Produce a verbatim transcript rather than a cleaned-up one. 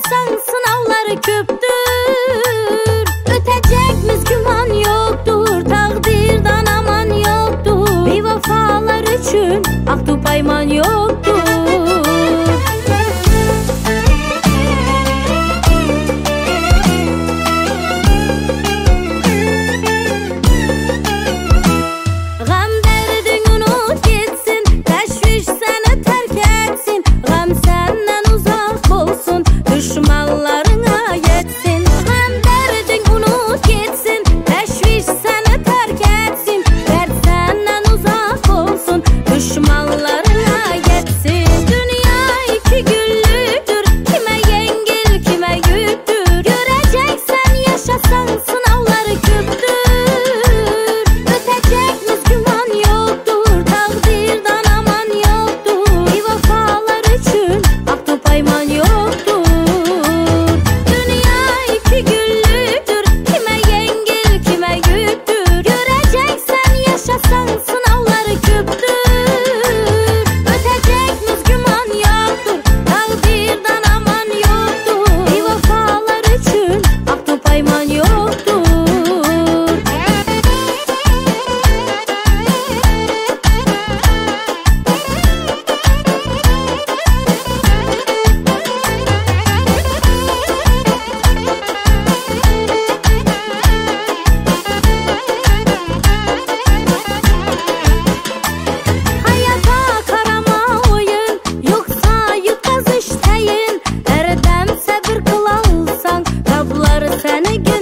yaşasan sınavları köptür. Ötecekmiz güman yoktur, takdirden aman yoktur. Bir vefalar için aktu payman yoktur. Düşmanlarına yetsin, hem derdin unut gitsin. Teşviş seni terk etsin, dert senden uzak olsun. Düşmanlarına yetsin. Dünya iki güllüdür, kime yengil kime yüktür. Göreceksen yaşasan sınavları köptür. Ötecekmiz güman yoktur, takdirden aman yoktur. Bir vefalar için aktu payman yoktur. Sınavları köptür. Ötecekmiz güman yoktur, takdirden aman yoktur. Bir vefalar için aktu payman yoktur. Erdem sabır kılalsan, Rablar seni